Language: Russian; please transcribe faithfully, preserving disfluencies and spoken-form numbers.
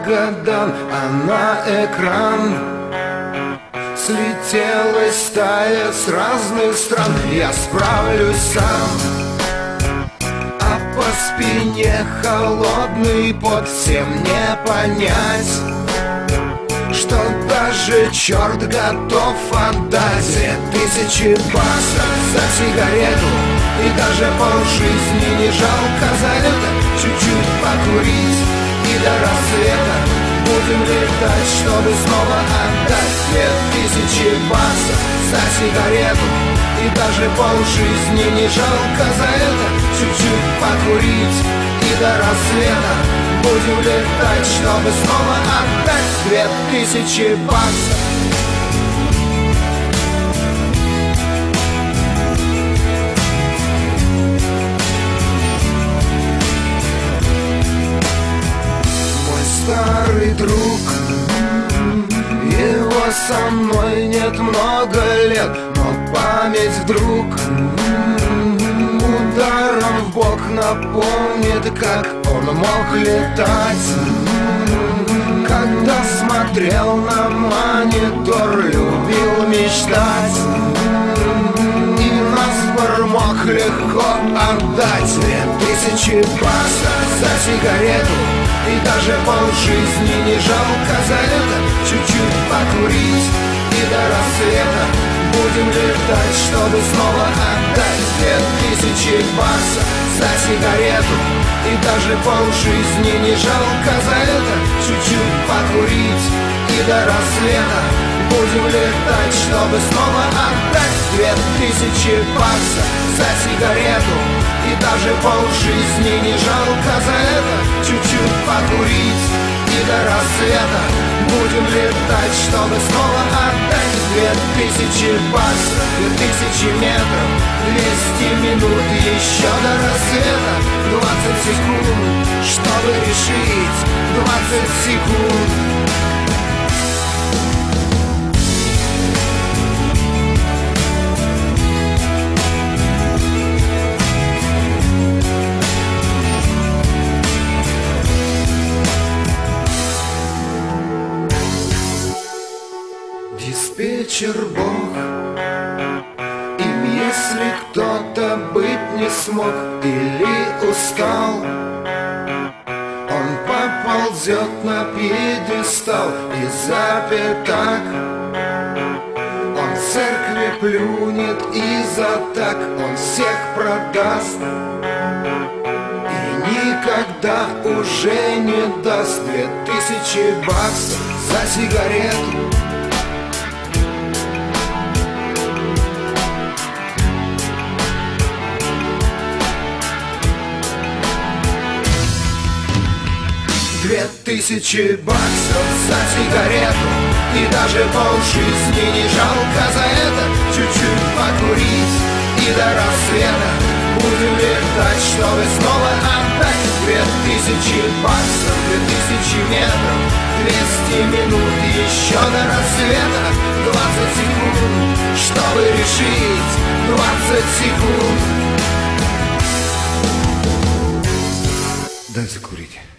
Магадан, а на экран слетелась стая с разных стран. Я справлюсь сам, а по спине холодный пот. Всем не понять, что даже черт готов отдать две тысячи баксов за сигарету, и даже полжизни не жалко за это. Чуть-чуть покурить и до рассвета будем летать, чтобы снова отдать две тысячи баксов за сигарету, и даже полжизни не жалко за это. Чуть-чуть покурить и до рассвета будем летать, чтобы снова отдать две тысячи баксов. Мой старый друг, его со мной нет много лет, но память вдруг ударом в бок напомнит, как он мог летать. Когда смотрел на монитор, любил мечтать, и наспор мог легко отдать две тысячи баксов за сигарету, и даже полжизни не жалко за это. Чуть-чуть покурить и до рассвета будем летать, чтобы снова отдать две тысячи баксов за сигарету, и даже полжизни не жалко за это. Чуть-чуть покурить и до рассвета будем летать, чтобы снова отдать две тысячи баксов за сигарету, и даже полжизни не жалко за это. Чуть-чуть покурить и до рассвета будем летать, чтобы снова отдать две тысячи баксов. Две тысячи метров, двести минут, еще до рассвета двадцать секунд, чтобы решить двадцать секунд. Диспетчер Бог, им если кто-то быть не смог или устал, он поползет на пьедестал и запятак. Он в церкви плюнет и за так он всех продаст, и никогда уже не даст две тысячи баксов за сигарету. Две тысячи баксов за сигарету, и даже полжизни не жалко за это. Чуть-чуть покурить и до рассвета будем летать, чтобы снова отдать две тысячи баксов. Две тысячи метров, двести минут, еще до рассвета двадцать секунд, чтобы решить двадцать секунд. Дай закурить.